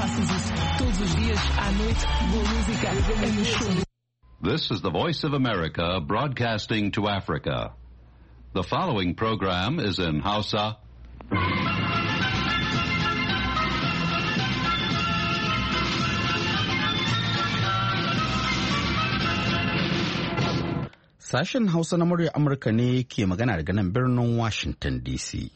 faças isso todos os dias, à noite, boa música, é show. This is the Voice of America broadcasting to Africa. The following program is in Hausa. Sashen Hausa na murya Amurka ne ke magana daga nan birnin Washington DC.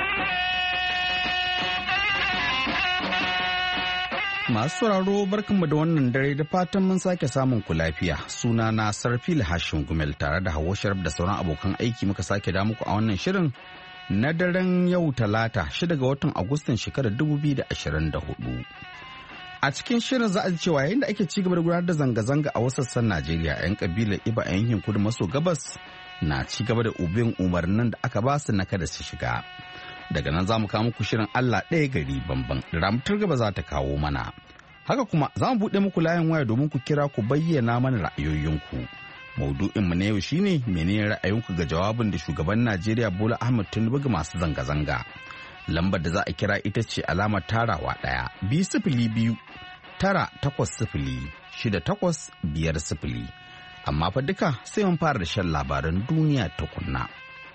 Masu sauraro barkanmu da wannan dare da fatan mun sake samun ku lafiya. Suna na Sarfil Hashim Gumel tare da Hawwa Sharaf da sauran abokan aiki muka sake da muku a wannan shirin na daren yau Talata 6 ga watan Agustan shekarar 2024. A cikin shirin za a ji cewa yayin da ake ci gaba da gudanar da zanga-zanga a wasu sassan Najeriya, 'yan kabilar Iba a yankin kudu maso gabas na ci gaba da ubin umarnin da aka ba su na kada su shiga. Daga nan za mu kawo muku shirin Allah ɗaya gari bamban da ramtar gaba za ta kawo mana. Haka kuma za mu buɗe muku layin waya domin ku kira ku bayyana mana ra'ayoyinku. Maudu'in mu na yau shine menene ra'ayinku ga jawabin da shugaban Najeriya Bola Ahmed Tinubu ga masu zanga-zanga. Lambar da za a kira ita ce alamar tarawa 1-2-0-2-9-8-0-6-8-5-0. Amma fa duka sai mun fara da shan labaran duniya tukunna.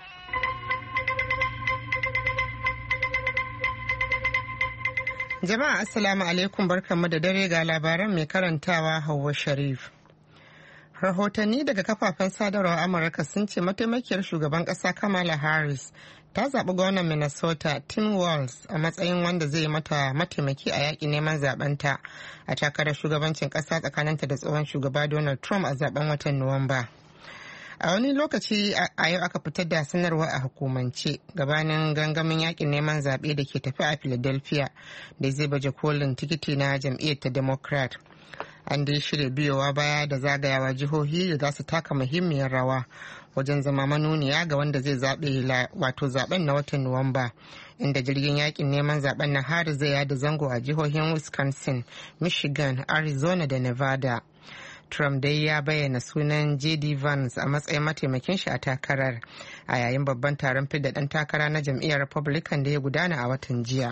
Jama'a assalamu alaikum, barkanmu da dare, ga labaran mai karantawa Hauwa Sharif. Rahotanni daga kafafen sadarwar Amurka sun ce mataimakiyar shugaban ƙasa Kamala Harris ta zaɓi gwamnan Minnesota Tim Walz a matsayin wanda zai yi mata mataimaki a yaƙi neman zaɓenta a takarar shugabancin ƙasa tsakaninta da tsohon shugaba Donald Trump a zaɓen watan Nuwamba. A wani lokaci a yau aka fitar da sanarwa a hukumance gabanin gangamin yaƙin neman zaɓe da ke tafi a Philadelphia da zai baje kolin tikiti na jam'iyyar ta Democrat. An dai shirya biyowa baya da zagayawa jihohi da za su taka muhimmiyar rawa wajen zama manuniya ga wanda zai zaɓe wato zaben na watan Nuwamba, inda jirgin yakin neman zaben na har zai yada zango a jihohin Wisconsin, Michigan, Arizona da Nevada. Trump dai ya bayyana sunan J.D. Vance a matsayin mataimakin shi a takarar a yayin babban taron fidda ɗan takara na jam'iyyar Republican da ya gudana a watan jiya.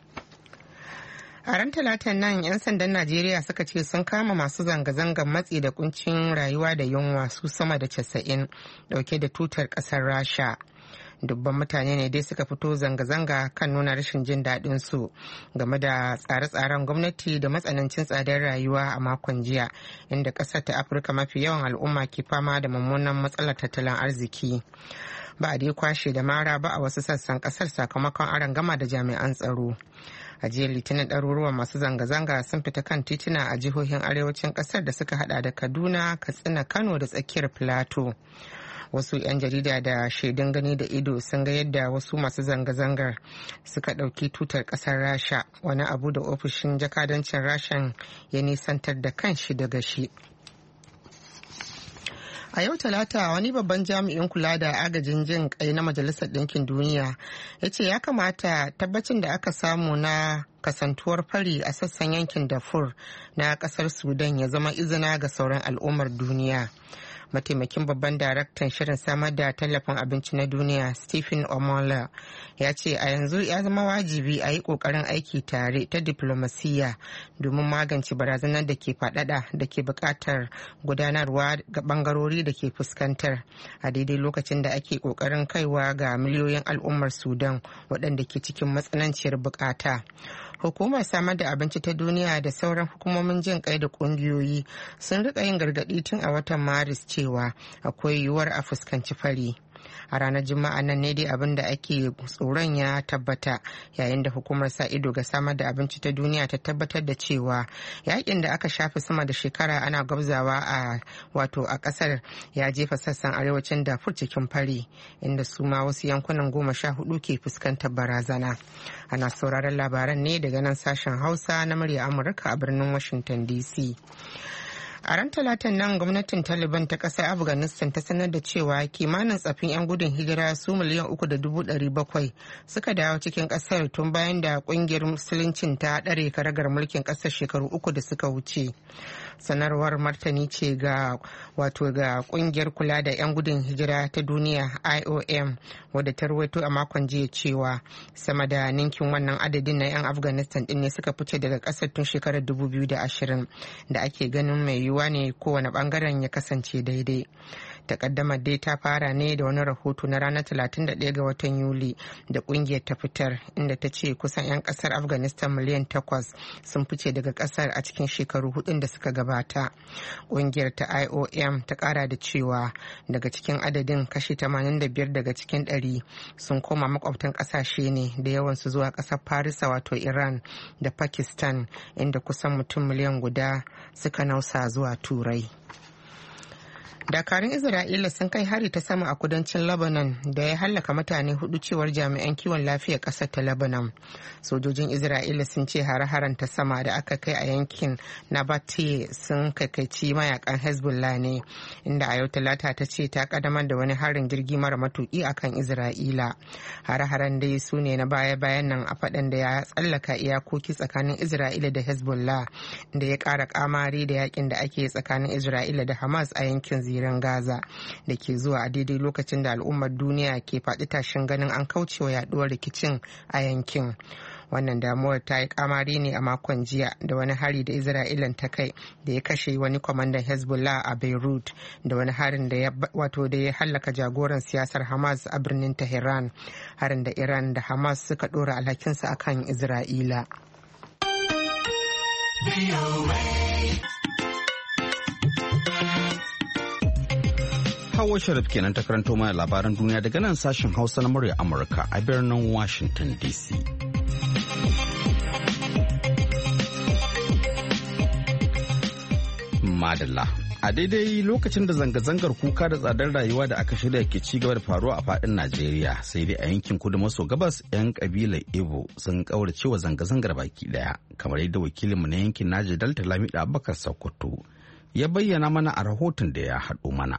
A ran talatan nan 'yan sandan Najeriya suka ce sun kama masu zanga-zangar matsi da kuncin rayuwa da yunwa su sama da 90 dauke da tutar kasar Rasha. Dubban mutane ne dai suka fito zanga-zanga kan nuna rashin jin daɗin su game da tsare-tsaren gwamnati da matsanancin tsadar rayuwa a makon jiya, inda ƙasar ta Afirka mafi yawan al'umma ke fama da mummunan matsalar tattalin arziki. Ba a dai kwashe da mara ba a wasu sassan ƙasar sakamakon arangama da jami'an tsaro. A jiya Litinin ɗaruruwan masu zanga-zanga sun fita kan tituna a jihohin arewacin ƙasar da suka hada da Kaduna, Katsina, Kano da tsakiyar Filato. Wasu 'yan jarida da shaidun gani da ido sun ga yadda wasu masu zanga-zangar suka ɗauki tutar ƙasar Rasha, wani abu da ofishin jakadancin Rashan ya nisantar da kanshi daga shi. A yau Talata wani babban jami'in kula da agajin jin kai na Majalisar Ɗinkin Duniya ya ce ya kamata tabbacin da aka samu na kasantuwar fari a sassan yankin Darfur na ƙasar Sudan ya zama izina ga sauran al'ummar duniya. Mataimakin babban daraktan shirin samar da tallafin abinci na duniya Stephen Omola ya ce a yanzu ya zama wajibi a yi kokarin aiki tare ta diplomasiya domin magance barazanar da ke faɗaɗa da ke buƙatar gudanarwa ga bangarori da ke fuskantar a daidai lokacin da ake kokarin kaiwa ga miliyoyin al'ummar Sudan waɗanda ke cikin matsananciyar bukata. Hukumar samar da abinci ta duniya da sauran hukumomin jin kai da kungiyoyi sun rika yin gargaɗi tun a watan Maris cewa akwai yiwuwar a fuskanci fari. A ranar Juma'a nan ne dai abin da ake tsoron ya tabbata, yayin da hukumar sa ido ga samar da abinci ta duniya ta tabbatar da cewa yakin da aka shafe sama da shekara ana gwabzawa a kasar ya jefa sassan arewacin Darfur cikin fari, inda su ma wasu yankunan 14 ke fuskantar barazana. Ana sauraron labaran ne daga nan sashen Hausa na murya Amurka a birnin Washington DC. A ran talatan nan gwamnatin Taliban ta ƙasar Afghanistan ta sanar da cewa kimanin tsafin 'yan gudun hijira su 3.7 suka dawo cikin ƙasar tun bayan da ƙungiyar musuluncin ta ɗare karagar mulkin ƙasar shekaru 3 da suka wuce. Sanarwar martani ce ga ƙungiyar kula da 'yan gudun hijira ta duniya IOM wadda ta rawaito a makon jiya cewa sama da ninkin wannan adadin na 'yan Afghanistan din ne suka fice daga ƙasar tun shekarar 2020 da ake ganin mai yiwuwa ne kowane bangaren ya kasance daidai. Takaddamar dai ta fara ne da wani rahoto na ranar 31 ga watan Yuli da kungiyar ta fitar inda ta ce kusan 'yan kasar Afghanistan miliyan 8 sun fice daga kasar a cikin shekaru 4 da suka gabata. Kungiyar ta IOM ta kara da cewa daga cikin adadin kashi 85 daga cikin 100 sun koma makwabtan kasashe ne da yawansu zuwa kasar Farisa wato Iran da Pakistan inda kusan mutum miliyan guda suka nausa zuwa Turai. Dakarun Isra'ila sun kai hari ta sama a kudancin Lebanon da ya hallaka mutane 4 cewar jami'an kiwon lafiyar ƙasar ta Lebanon. Sojojin Isra'ila sun ce hare-haren ta sama da aka kai a yankin Nabatieh sun kaikaici mayakan Hezbollah ne, inda a yau Talata ta ce ta kadamar da wani harin jirgi mara matuki akan Isra'ila. Hare-haren dai su ne na baya-bayan nan a faɗan da ya tsallaka iyakoki tsakanin Isra'ila da Hezbollah, da ya ƙara kamari da yakin da ake tsakanin Isra'ila da Hamas a yankin zirin Gaza da ke zuwa a daidai lokacin da al'ummar duniya ke faɗi tashin ganin an kaucewa yaduwar rikicin a yankin. Wannan damuwar ta yi kamari ne a makon jiya da wani hari da Isra'ilan ta kai da ya kashe wani kwamandan Hezbollah a Beirut da wani harin da ya hallaka jagoran siyasar Hamas a birnin Tehran, harin da Iran da Hamas suka ɗora alhakinsa akan Isra'ila. Hawa Sharif kenan ta karanto mana labaran duniya daga nan sashen Hausa na murya Amurka a birnin Washington DC. Madalla. A daidai lokacin da zanga-zangar kuka da tsadar rayuwa da aka shirya ke ci gaba da faruwa a fadin Najeriya, sai dai a yankin kudu maso gabas 'yan kabilar Igbo sun kaurace wa zanga-zangar baki daya, kamar yadda wakilinmu na yankin Naji Delta Lamida Abubakar Sokoto ya bayyana mana a rahoton da ya haɗo mana.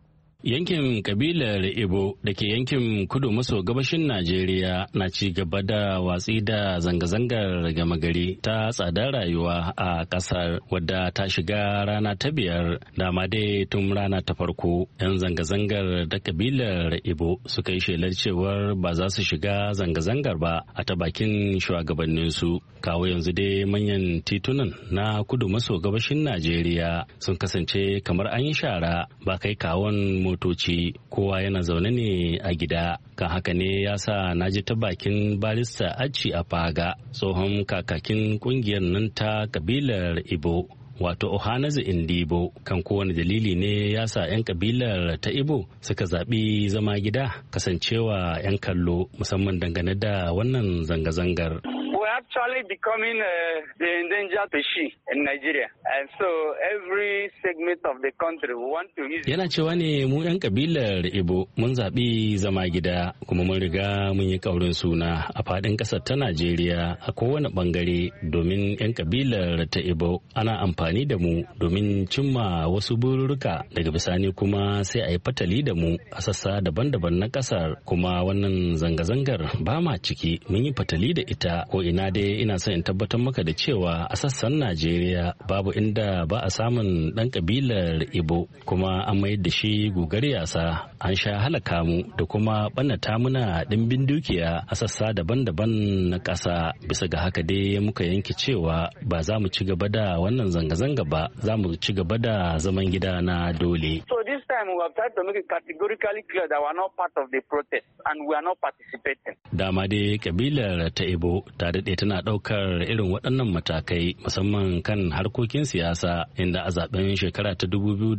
Yankin kabilar Ibo da ke yankin kudu maso gabashin Najeriya na ci gaba da watsi da zanga-zangar gama gari ta tsadar rayuwa a kasar wadda ta shiga rana ta 5 dama dai tun rana ta farko. 'Yan zanga-zangar da kabilar Ibo suka yi shelar cewar ba za su shiga zanga-zangar ba a ta bakin shugabanninsu. Kawo yanzu dai manyan titunan na kudu maso gabashin Najeriya sun kasance kamar an yi shara ba kai kawon motoci, kowa yana zaune ne a gida. Kan haka ne ya sa na ji ta bakin barista Aci a Faga, tsohon kakakin kungiyar nan ta kabilar Ibo wato Ohanaze Indibo, kan kowane dalili ne ya sa 'yan kabilar ta Ibo suka zaɓi zama gida kasancewa 'yan kallo, musamman dangane da wannan zanga-zangar. Actually becoming the endangered species in Nigeria, and so every segment of the country we want to use. Yana cewa ne mu 'yan kabilar Ibo mun zaɓi zama gida kuma mun riga mun yi ƙaurin suna a faɗin ƙasar ta Najeriya a kowane ɓangare, domin 'yan kabilar ta Ibo ana amfani da mu domin cimma wasu bururuka, daga bisani kuma sai a yi fatali da mu a sassa daban-daban na ƙasar. Kuma wannan zanga-zangar ba ma ciki, mun yi fatali da ita ko ina dai. Ina son in tabbatar maka da cewa a sassan Najeriya babu inda ba a samun ɗan kabilar Ibo, kuma an mayar da shi gugar yasa, an sha halaka mu da kuma ɓannata muna ɗimbin dukiya a sassa daban-daban na ƙasa. Bisa ga haka dai muka yanke cewa ba za mu ci gaba da wannan zanga-zanga ba, za mu ci gaba da zaman gida na dole. So this time we have tried to make it categorically clear that we are not part of the protest and we are not participating. Dama dai kabilar ta Ibo ta daɗe tana ɗaukar irin waɗannan matakai musamman kan harkokin siyasa, inda a zaben shekara ta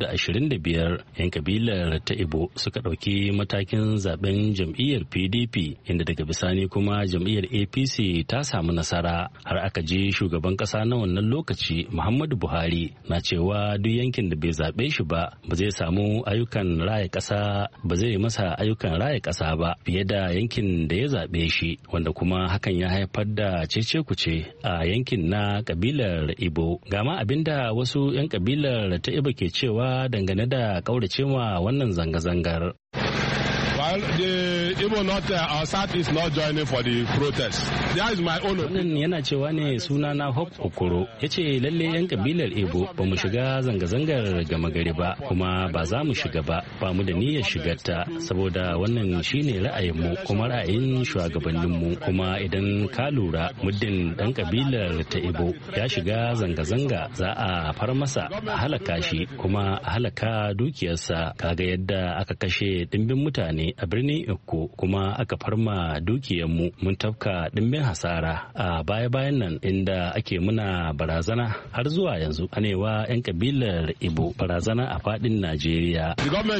2025 'yan kabilar ta Ibo suka ɗauki matakin zaben jam'iyyar PDP, inda daga bisani kuma jam'iyyar APC ta samu nasara, har aka je shugaban ƙasa na wannan lokaci Muhammadu Buhari na cewa duk yankin da bai zaɓe shi ba zai samu ayyukan raya ƙasa ba zai masa ayyukan raya ƙasa ba fiye da yankin da ya zaɓe shi, wanda kuma hakan ya haifar da cece-kuce a yankin na kabilar Ibo. Gama abinda wasu 'yan kabilar ta Ibo ke cewa dangane da ƙauracewa wannan zanga-zangar. Well, the Igbo North, our South is not joining for the protest. That is my own opinion. Wannan yana cewa ne suna na Hope Okoro. Ya ce lalle 'yan kabilar Igbo ba mu shiga zanga-zangar gama gari ba, kuma ba za mu shiga ba mu da niyyar shigarta, saboda wannan shine ra'ayinmu kuma ra'ayin shugabanninmu. Kuma idan ka lura muddin ɗan kabilar ta Igbo ya shiga zanga-zanga za a far masa a halaka shi kuma a halaka dukiyarsa. Kaga yadda aka kashe ɗimbin mutane a birnin Ikko kuma aka farma dukiyarmu, mun tafka dimbin hasara a baya-bayan nan inda ake muna barazana har zuwa yanzu anewa 'yan kabilar Igbo barazana a fadin Najeriya.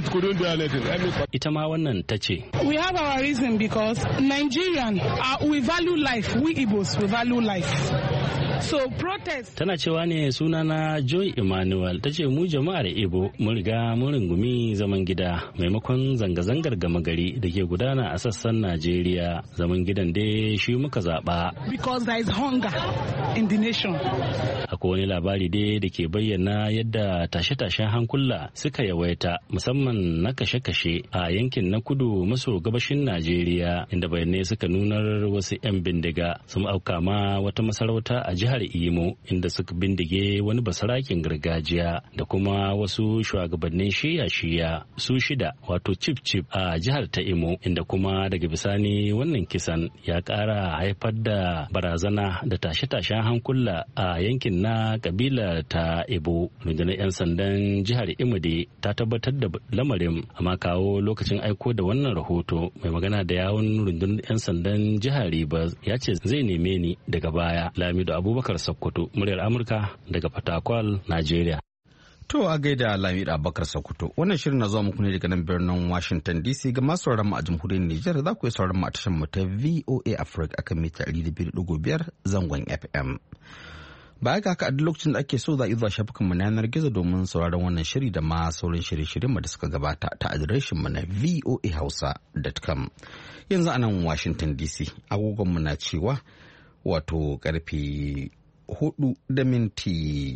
Ita ma wannan ta ce. We have our reason because Nigerian we value life, we Igbos we value life. So protest. Tana cewa ne sunana Joy Emmanuel, ta ce mu jama'ar Igbo mun riga mun rungumi zaman gida maimakon zanga-zangar gama gari da ke gudana a sassan Najeriya. Zaman gidan dai shi muka zaba. Because there is hunger in the nation. Akwai wani labari dai da ke bayyana yadda tashe-tashen hankula suka yawaita musamman na kashe-kashe a yankin na kudu maso gabashin Najeriya, inda bayanai suka nunar wasu 'yan bindiga sun auka ma wata masarauta a jihar Imo inda suka bindige wani basarakin gargajiya da kuma wasu shugabannin shiya-shiya su 6 wato cif a jihar ta Imo, inda kuma daga bisani wannan kisan ya kara haifar da barazana da tashe-tashen hankula a yankin na kabila ta Ibo. Rundunar 'yan sandan jihar Imo ta tabbatar da lamarin, amma kawo lokacin aiko da wannan rahoto mai magana da yawun rundunar 'yan sandan jihar Rivers ya ce zai neme ni daga baya. Lamido Abubakar Sokoto, muryar Amurka daga Fatakwal, Najeriya. To a gaida Lamido Abubakar Sokoto. Wannan shirin na zuwa muku ne daga nan birnin Washington DC. Ga masu sauraron mu a jamhuriyar Nijar za ku iya sauraron mu a tashar mu ta VOA Africa akan mita 200.5 zangon FM. Baya ga haka a duk lokacin da ake so za a zuwa shafukan mu na yanar gizo domin sauraron wannan shiri da ma sauran shirye-shiryen mu da suka gabata ta adireshin mu na voahausa.com. Yanzu a nan Washington DC agogon mu na cewa wato karfe 4 da minti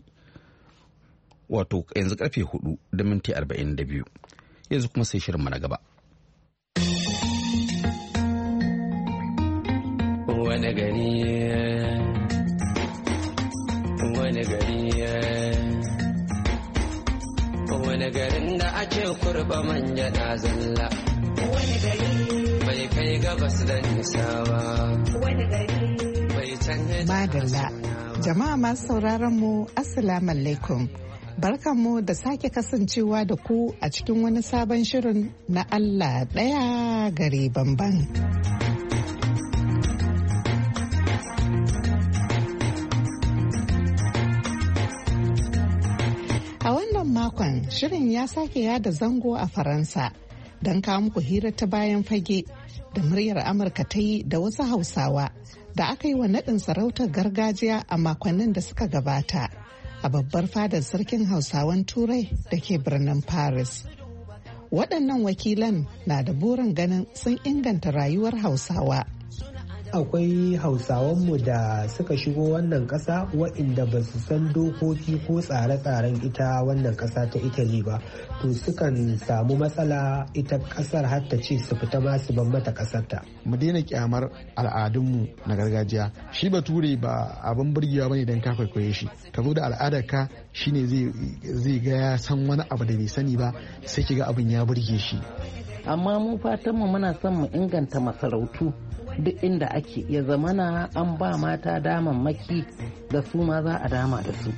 wato yanzu karfe 4 da minti 42. Yanzu kuma sai shirin mu na gaba. Wani garin da ake kurba manja na zalla, wani gari bai kai gabas da nisa ba, wani gari bai canja. Madalla, jama'a masu sauraron mu assalamu alaikum, barkanmu da sake kasancewa da ku a cikin wani sabon shirin na Allah ɗaya gari bamban. A wannan makon shirin ya sake yada zango a Faransa don kawo muku hira ta bayan fage da muryar Amurka ta yi da wasu Hausawa da aka yi wa naɗin sarautar gargajiya a makonnin da suka gabata a babbar fadar sarkin Hausawan Turai da ke birnin Paris. Waɗannan wakilan na da burin ganin sun inganta rayuwar Hausawa. Akwai Hausawanmu da suka shigo wannan ƙasa waɗanda ba su san dokoki ko tsare-tsaren ita wannan ƙasa ta Italy ba, to sukan samu matsala ita ƙasar har ta ce su fita ma su ban mata ƙasarta. Mu daina kyamar al'adunmu na gargajiya. Shi bature ba abin burgewa bane don ka kwaikwaye shi. Ka zo da al'adarka shine zai ga ya san wani abu da bai sani ba, sai ki ga abin ya burge shi. Amma mu fatanmu muna son mu inganta masarautu duk inda ake ya zamana an ba mata damammaki da su ma za a dama da su.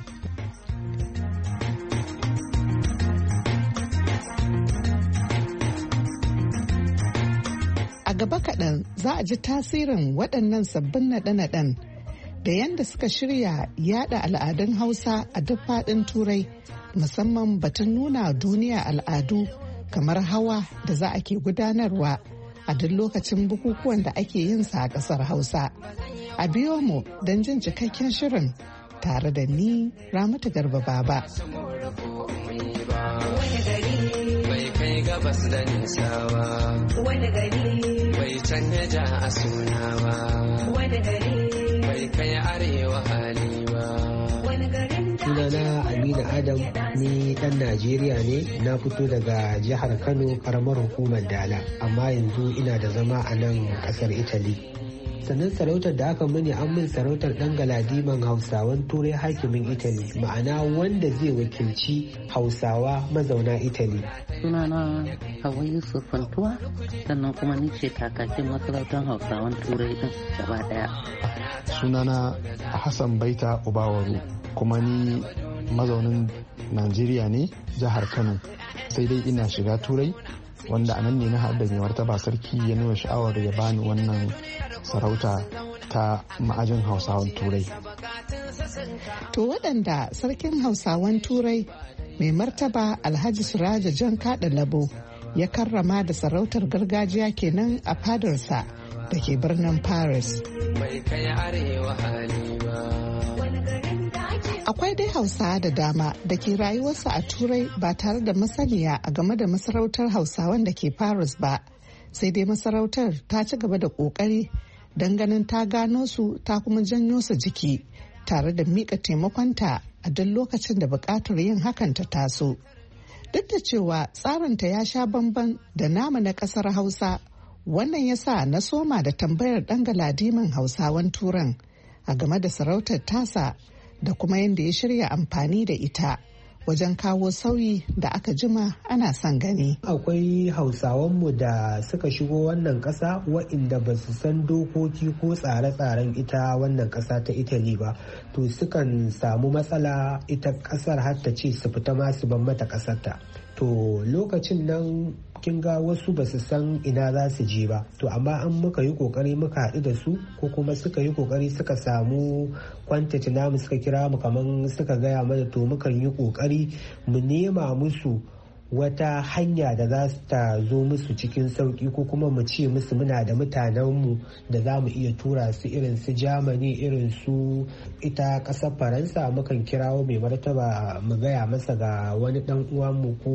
A gaba kaɗan za a ji tasirin waɗannan sabbin naɗe-naɗen da yadda suka shirya yada al'adun Hausa a duk faɗin Turai, musamman batun nuna duniya al'adu kamar hawa da za a ke gudanarwa a duk lokacin bukukuwan da ake yin sa a ƙasar Hausa. A biyo mu don jin cikakken shirin tare da ni Ramatu Garba Baba. su da nisa ba. Wani gari bai canja a suna ba. Wani gari bai kai arewa hali ba. Wani garin sunana Aminu Adam, ni dan Najeriya ne, na fito daga jihar Kano, karamar hukumar Dala, amma yanzu ina da zama a nan kasar Italy. Sannan sarautar da aka mani an min sarautar dan galadiman Hausawan Turai hakimin Italy, ma'ana wanda zai wakilci Hausawa mazauna Italy. Sunana Hawa Yusuf Fantuwa, sannan kuma ni ce kakakin masarautar Hausawan Turai din gaba daya. Sunana Hassan Baita Ubawaru, kuma ni mazaunin Najeriya ne, jihar Kano, sai dai ina shiga Turai, wanda a nan ne na haɗa mai martaba sarki ya nuna sha'awar ya bani wannan sarauta ta ma'ajin Hausawan Turai. To waɗanda sarkin Hausawan Turai mai martaba Alhaji Suraja Jan Kaɗa Labo ya karrama da sarautar gargajiya kenan a fadarsa da ke birnin Paris. Akwai dai Hausawa da dama da ke rayuwarsa a Turai ba tare da masaniya a game da masarautar Hausawan da ke Paris ba, sai dai masarautar ta ci gaba da ƙoƙari don ganin ta gano su ta kuma janyo su jiki tare da miƙa taimakonta a duk lokacin da buƙatar yin hakan ta taso. Duk da cewa tsarinta ya sha bamban da nama na ƙasar Hausa, wannan ya sa na soma da tambayar ɗan galadiman Hausawan Turan a game da sarautar tasa da kuma yadda ya shirya amfani da ita wajen kawo sauyi da aka jima ana son gani. Akwai Hausawanmu da suka shigo wannan ƙasa wa'inda ba su san dokoki ko tsare-tsaren ita wannan ƙasa ta Italy ba, to sukan samu matsala ita ƙasar har ta ce su fita ma su ban mata ƙasarta. To lokacin nan kin ga wasu ba su san ina za su je ba, to amma an muka yi kokari muka haɗu da su ko kuma suka yi kokari suka samu kwantati namu suka kira mu kaman suka gaya mana, to mukan yi kokari mu nema musu wata hanya da za ta zo musu cikin sauki, ko kuma mu ce musu muna da mutanenmu da za mu iya tura su irin su Germany, irin su ita ƙasar Faransa. Mukan kirawo mai martaba mu gaya masa ga wani ɗan uwanmu ko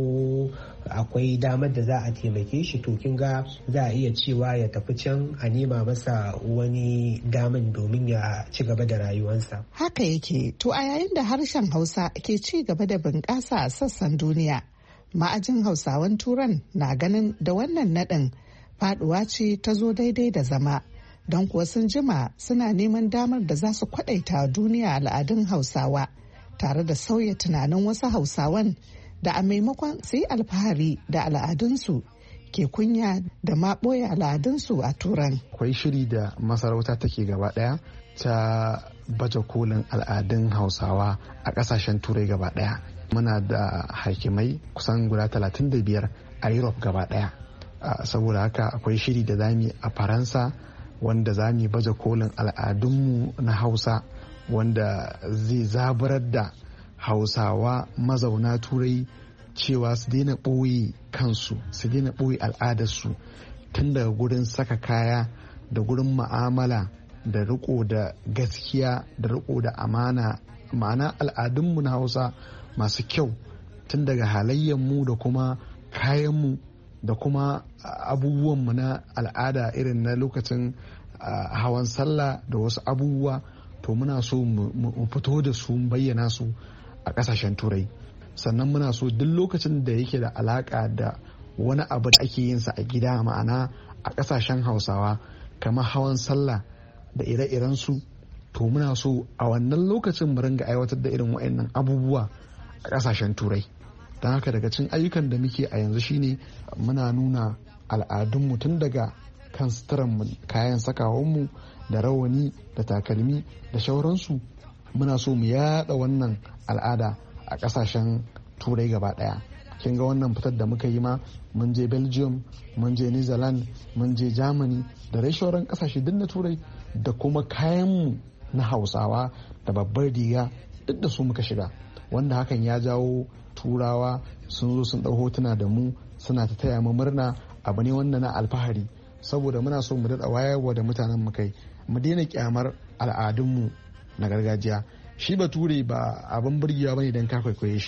akwai damar da za a taimake shi, to kin ga za a iya cewa ya tafi can a nema masa wani daman domin ya ci gaba da rayuwarsa. Haka yake. To a yayin da harshen Hausa ke ci gaba da bunƙasa a sassan duniya, ma'ajin Hausawan Turan na ganin da wannan naɗin faɗuwa ce ta zo daidai da zama, don kuwa sun jima suna neman damar da za su kwaɗaita duniya al'adun Hausawa tare da sauya tunanin wasu Hausawan da a maimakon su yi alfahari da al'adunsu ke kunya da ma ɓoye al'adunsu a Turan. Akwai shiri da masarauta take gaba ɗaya ta baje kolin al'adun Hausawa a ƙasashen Turai gaba ɗaya. Muna da hakimai kusan guda 35 a Europe gaba ɗaya. Saboda haka akwai shiri da zami a Faransa wanda zami baje kolin al'adunmu na Hausa, wanda zai zaburar da Hausawa mazauna Turai cewa su daina ɓoye kansu, su daina ɓoye al'adarsu, tun daga gurin saka kaya da gurin ma'amala da riko da gaskiya da riko da amana, ma'ana al'adunmu na Hausa masu kyau, tun daga halayyarmu da kuma kayanmu da kuma abubuwanmu na al'ada irin na lokacin hawan sallah da wasu abubuwa, to muna so mu fito da su, bayyana su a kasashen Turai. Sannan muna so duk lokacin da yake da alaka da wani abu da ake yinsa a gida, ma'ana a kasashen Hausawa kamar hawan sallah da ire-iren su, to muna so a wannan lokacin mu ringa aiwatar da irin waɗannan abubuwa a kasashen Turai. Don haka daga cikin ayyukan da muke a yanzu shine muna nuna al'adunmu tun daga kan suturanmu, kayan sakawanmu da rawani da takalmi da shauransu. Muna so mu yada wannan al'ada a kasashen Turai gaba daya. Kin ga wannan fitar da muka yi ma, mun je Belgium, mun je New Zealand, mun je Germany da dai shauran kasashe duk na Turai, da kuma kayanmu na Hausawa da babbar riga duk da su muka shiga, wanda hakan ya jawo Turawa sun zo sun ɗau hotuna da mu, suna ta taya mu murna. Abu ne wanda na alfahari, saboda muna so mu daɗa wayarwa da mutanen mu kai, mu daina kyamar al'adunmu na gargajiya. Shi bature ba abin burgewa bane dan ka kwaikwaye shi,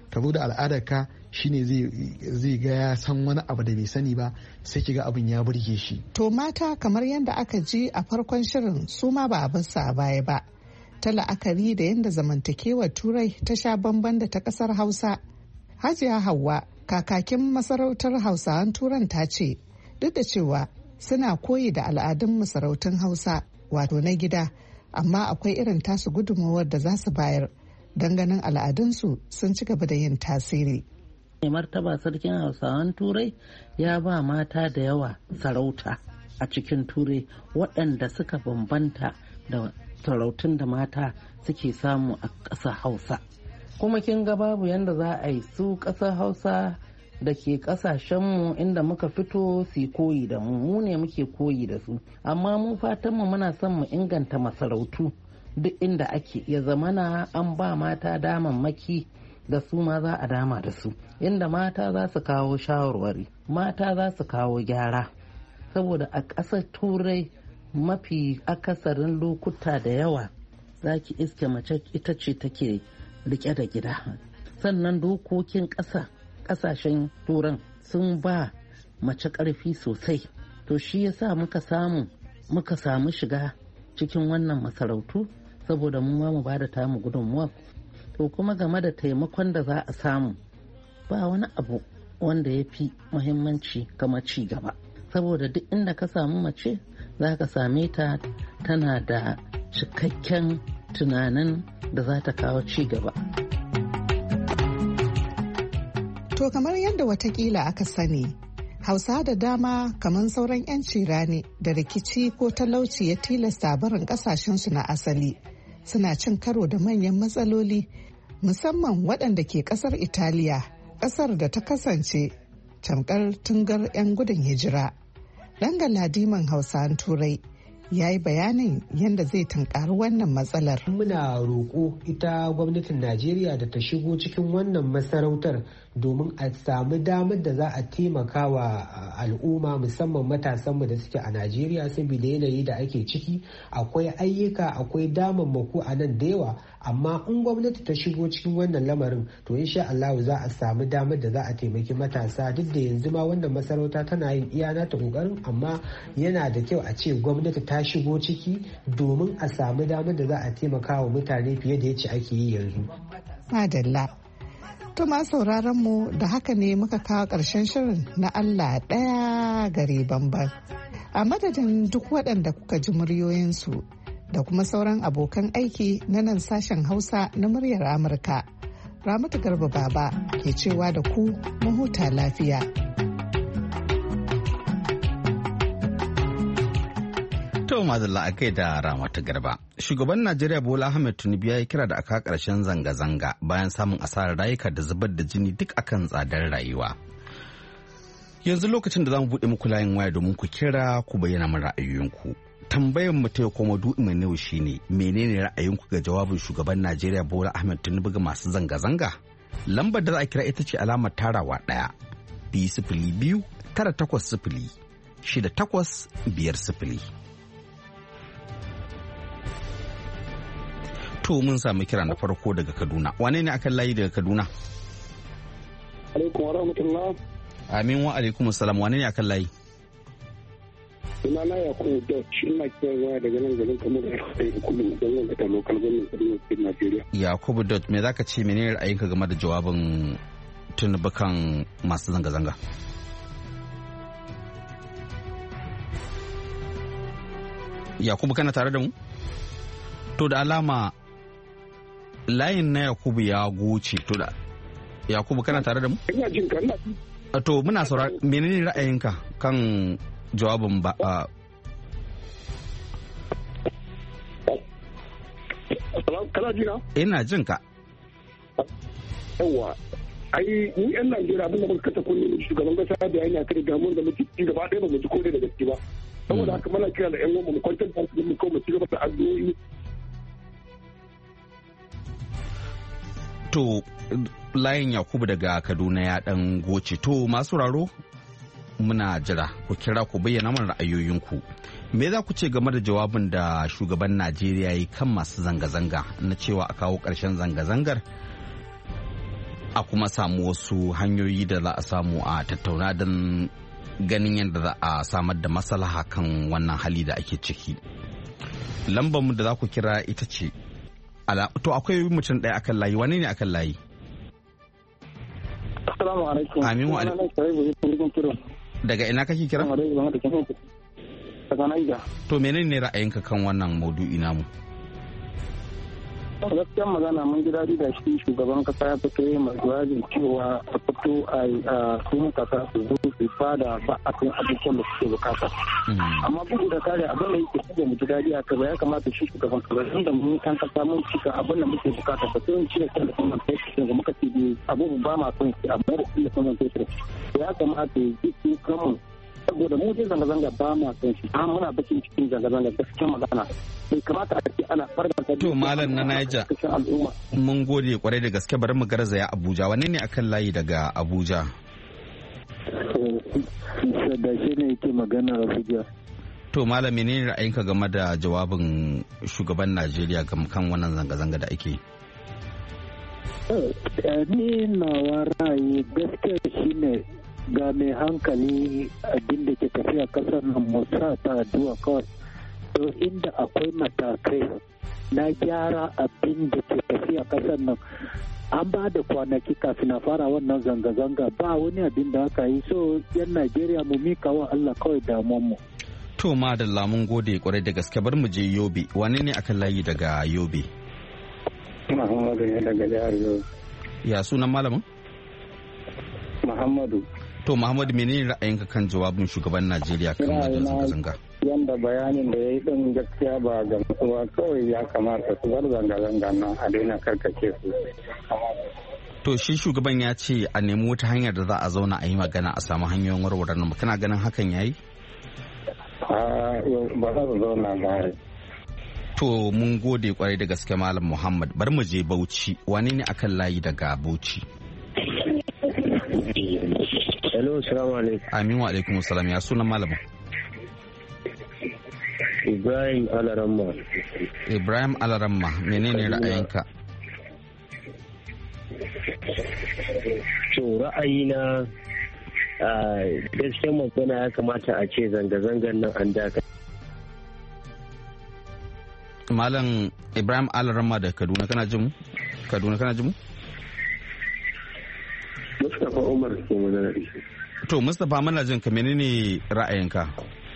ka zo da al'adarka shine zai ga ya san wani abu da bai sani ba sai ki ga abin ya burge shi. To mata kamar yadda aka ji a farkon shirin su ma ba a barsa a baya ba. Ta la'akari da yadda zamantakewar turai ta sha bamban da ta kasar Hausa. Hajiya Hauwa kakakin masarautar Hausawan Turan ta ce duk da cewa suna koyi da al'adun masarautun Hausa wato na gida amma akwai irin tasu gudunmawar da za su bayar don ganin al'adunsu sun ci gaba da yin tasiri. Martaba sarkin Hausawan Turai ya ba mata da yawa sarauta a cikin Turai waɗanda suka bambanta da sarautun da mata suke samu a ƙasar Hausa. Kuma kin ga babu yanda za a yi su ƙasar Hausa da ke ƙasashenmu inda muka fito su koyi da mu ne muke koyi da su. Amma mu fatanmu muna son mu inganta masarautu duk inda ake ya zamana an ba mata damammaki da su ma za a dama da su inda mata za su kawo shawarwari mata za su kawo gyara saboda a ƙasar turai mafi akasarin lokuta da yawa za ki iske mace ita ce take rike da gida sannan dokokin ƙasashen turan sun ba mace ƙarfi sosai to shi yasa muka samu shiga cikin wannan masarautu saboda mu ma mu ba da tamu gudunmuwa. To kuma game da taimakon da za a samu ba wani abu wanda ya fi muhimmanci kamar ci gaba saboda duk inda ka samu mace za ka same ta tana da cikakken tunanin da za ta kawo ci gaba. To kamar yadda watakila aka sani Hausa da dama kamar sauran 'yanci rani da rikici ko talauci ya tilasta barin kasashensu na asali suna cin karo da manyan matsaloli musamman waɗanda ke ƙasar Italiya, ƙasar da ta kasance tamkar tungar 'yan gudun hijira. Ɗan galadiman Hausawan Turai ya yi bayanin yadda zai tunkari wannan matsalar. Muna roƙo ita gwamnatin Najeriya da ta shigo cikin wannan masarautar domin a samu damar da za a taimaka wa al'umma musamman matasanmu da suke a Najeriya saboda yanayi da ake ciki akwai ayyuka akwai damammaku a nan da yawa amma in gwamnati ta shigo cikin wannan lamarin to insha Allah za a samu damar da za a taimaki matasa duk da yanzu ma wannan masarauta tana yin iya nata kokarin amma yana da kyau a ce gwamnati ta shigo ciki domin a samu damar da za a taimaka wa mutane fiye da yace ake yi yanzu. Madalla. To ma sauraron mu da haka ne muka kawo ƙarshen shirin na Allah ɗaya gare bamban. A madadin duk waɗanda kuka ji muryoyinsu da kuma sauran abokan aiki na nan sashen Hausa na muryar Amurka. Ramatu Garba Baba ke cewa da ku mu huta lafiya. To madalla a kai da Ramatu Garba. Shugaban Najeriya Bola Ahmed Tinubu ya yi kira da aka karshen zanga-zanga bayan samun asarar rayuka da zubar da jini duk akan tsadar rayuwa. Yanzu lokacin da za mu buɗe muku layin waya domin ku kira ku bayyana mana ra'ayoyinku. Tambayar mu ta yau kuma du'i mai nawa shine menene ra'ayinku ga jawabin shugaban Najeriya Bola Ahmed Tinubu ga masu zanga-zanga? Lambar da za a kira ita ce alamar tarawa 1-2-0-9-8-0-6-8-5-0. To mun sami kira na farko daga Kaduna. Wane ne akan layi daga Kaduna? Alaikum wa rahmatullah. Amin wa alaikum salam. Wane ne akan layi? Sunana Yakubu Dot, shi ina kiran daga nan garin Kano da kullum da zan ta local government Kaduna State Nigeria. Yakubu Dot, me zaka ce menene ra'ayinka game da jawabin Tinubu kan masu zanga-zanga? Yakubu kana tare da mu? To da alama layin na Yakubu ya goce. To da Yakubu kana tare da mu? Ina jin ka. To muna saurara menene ra'ayinka kan jawabin ba kana jina? Ina jin ka. Yawwa ai ni yan Najeriya abin da muka kasa kunne shugaban kasa da yana kare damuwar da muke ci gaba ɗaya ba mu ji ko da gaske ba. Saboda haka mana kira da yan uwa mu kwantar da hankali mu mu ci gaba da addu'o'i. To layin Yakubu daga Kaduna ya dan goce. To masu raro muna jira ku kira ku bayyana mana ra'ayoyinku. Me za ku ce game da jawabin da shugaban Najeriya yi kan masu zanga-zanga na cewa a kawo ƙarshen zanga-zangar? a kuma samu wasu hanyoyi da za a samu a tattauna don ganin yadda za a samar da maslaha kan wannan hali da ake ciki. Lambarmu da za ku kira ita ce to akwai mutum ɗaya akan layi. Wani ne akan layi? Assalamu alaikum. Amin wa alaikum. Daga ina kake kira? Daga Niger. To menene ra'ayinka kan wannan maudu'i namu? Gaskiyar magana mun ji daɗi da shi shugaban kasa ya fito yi mai jawabin cewa a fito a su matasa su zo su fada ba a kan abubuwan da suke bukata. Amma bugu da kare abin da yake kuma mu ji daɗi a kai ya kamata shi shugaban kasa inda mun kan kasa mun cika abin da muke bukata ba sai mun cire kan da kuma sai ga muka ce abubuwan ba ma son shi amma da kuma kuma sai ya kamata ya ji kanmu saboda mu je zanga-zanga ba ma son shi amma muna bakin cikin zanga-zanga gaskiyar magana bai kamata a ce ana farganta to malam na Niger mun gode kwarai da gaske bari mu garzaya Abuja. Wanne ne akan layi daga Abuja? Da shi ne yake magana Abuja. To malam menene ra'ayinka game da jawabin shugaban Najeriya kan wannan zanga-zanga da ake? Ni nawa ra'ayi gaskiya shine ga mai hankali abin da ke tafiya kasar nan musa ta addu'a kawai. To inda akwai matakai na gyara abin da ke tafiya kasar nan an ba da kwanaki kafin a fara wannan zanga-zanga ba wani abin da aka yi, so yan Najeriya mu mika wa Allah kawai damuwanmu. To madalla mun gode kwarai da gaske bar mu je Yobe. Wane ne akan layi daga Yobe? Muhammadu ne daga jihar Yobe. Ya sunan malamin? Muhammadu. To Muhammadu menene ra'ayinka kan jawabin shugaban Najeriya kan wajen zanga-zanga? Yanda bayanin da ya yi din gaskiya ba ga mutuwa kawai ya kamata su bar zanga-zanga nan a daina karkace su. To shi shugaban ya ce a nemi wata hanyar da za a zauna a yi magana a samu hanyoyin warware nan, kana ganin hakan yayi? Ba za su zauna ba. To mun gode kwarai da gaske Malam Muhammad. Bar mu je Bauchi. Wane ne akan layi daga Bauchi? Hello, salamu alaikum. Amin wa alaikum salam. Ya sunan malamin? Ibrahim Alaramma. Ibrahim Alaramma, menene ra'ayinka? To ra'ayina gaskiyar magana ya kamata a ce zanga-zangar nan an daka. Malam Ibrahim Alaramma da Kaduna kana jin mu? Kaduna kana jin mu? Mustapha Umar ke magana. To Mustapha muna jin ka, menene ra'ayinka?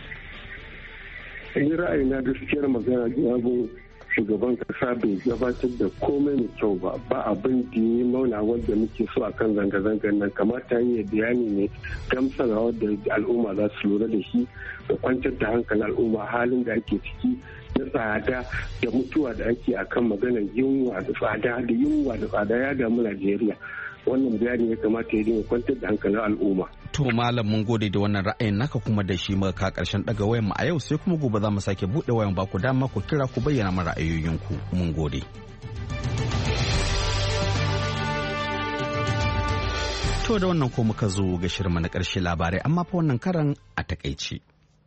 Ni ra'ayina gaskiyar magana jawabin shugaban kasa bai gabatar da komai mai kyau ba abin da ya mauna wanda muke so a kan zanga-zangar nan, kamata yi bayani ne gamsarwa wadda al'umma za su lura da shi da kwantar da hankalin al'umma halin da ake ciki na tsada da mutuwa da ake akan maganar yunwa da tsada ya damu Najeriya. Wannan bayani ya kamata ya dinga kwantar da hankalin al'umma. To malam mun gode da wannan ra'ayin naka kuma da shi muka ka karshen daga wayan mu a yau, sai kuma gobe za mu sake bude wayan ba ku dama ku kira ku bayyana mana ra'ayoyinku. Mun gode. To da wannan ko muka zo ga shirma na karshe labarai amma fa wannan karan a takaice.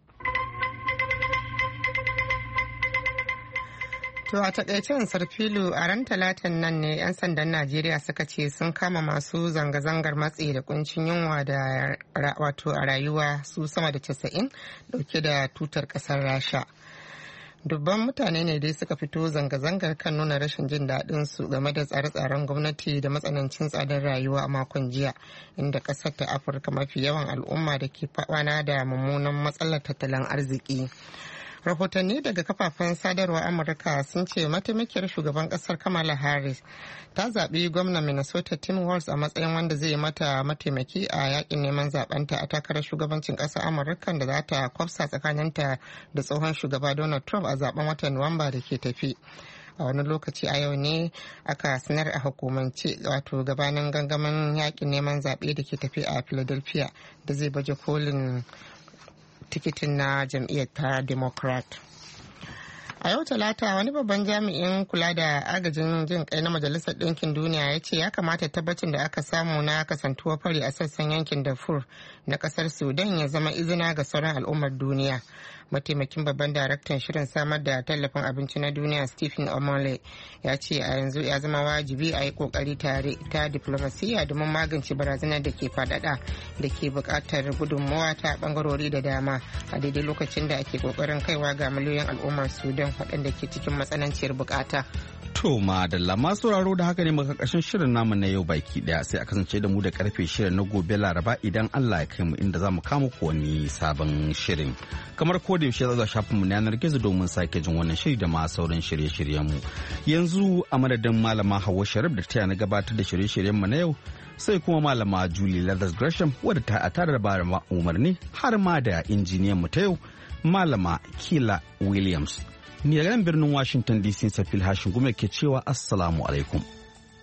To a takaicen Sarfilu a ran talatin nan ne 'yan sandan Najeriya suka ce sun kama masu zanga-zangar matsi da kuncin yunwa da wato a rayuwa su sama da 90 dauke da tutar kasar Rasha. Dubban mutane ne dai suka fito zanga-zangar kan nuna rashin jin daɗin su game da tsare-tsaren gwamnati da matsanancin tsadar rayuwa a makon jiya, inda ƙasar ta Afirka mafi yawan al'umma da ke fama da mummunan matsalar tattalin arziki. Rahotanni daga kafafen sadarwar Amurka sun ce mataimakiyar shugaban kasar Kamala Harris ta zaɓi gwamnan Minnesota Tim Walz a matsayin wanda zai mata mataimaki a yakin neman zaɓenta a takarar shugabancin ƙasar Amurka da za ta kwafsa tsakaninta da tsohon shugaba Donald Trump a zaben watan Nuwamba da ke tafi. A wani lokaci a yau ne aka sanar a hukumance wato gabanin gangamin yakin neman zaɓe da ke tafi a Philadelphia da zai baje kolin tikitin na jam'iyyar ta Democrat. A yau Talata wani babban jami'in kula da agajin jin kai na Majalisar Ɗinkin Duniya ya ce ya kamata tabbacin da aka samu na kasantuwar fari a sassan yankin Darfur na ƙasar Sudan ya zama izina ga sauran al'ummar duniya. mataimakin babban daraktan shirin samar da tallafin abinci na duniya Stephen Omole ya ce a yanzu ya zama wajibi a yi kokari tare ta diplomasiya domin magance barazanar da ke faɗaɗa da ke buƙatar gudunmawa ta bangarori da dama a daidai lokacin da ake kokarin kaiwa ga miliyoyin al'ummar Sudan waɗanda ke cikin matsananciyar bukata. To madalla masu sauraro da haka ne muka ƙarshen shirin namu na yau baki daya sai a kasance da mu da karfe shirin na gobe Laraba idan Allah ya kai mu inda za mu kama ku wani sabon shirin. Kamar ko da yaushe za shafin mu na yanar gizo domin sake jin wannan shiri da ma sauran shirye-shiryen mu. Yanzu a madadin malama Hauwa Sharif da ta na gabatar da shirye-shiryen mu na yau sai kuma malama Julie Lathers Gresham wadda ta tare da ba umarni har ma da injiniyan mu ta yau malama Kila Williams. Ni daga nan birnin Washington DC Safil Hashin Gume ke cewa Assalamu alaikum.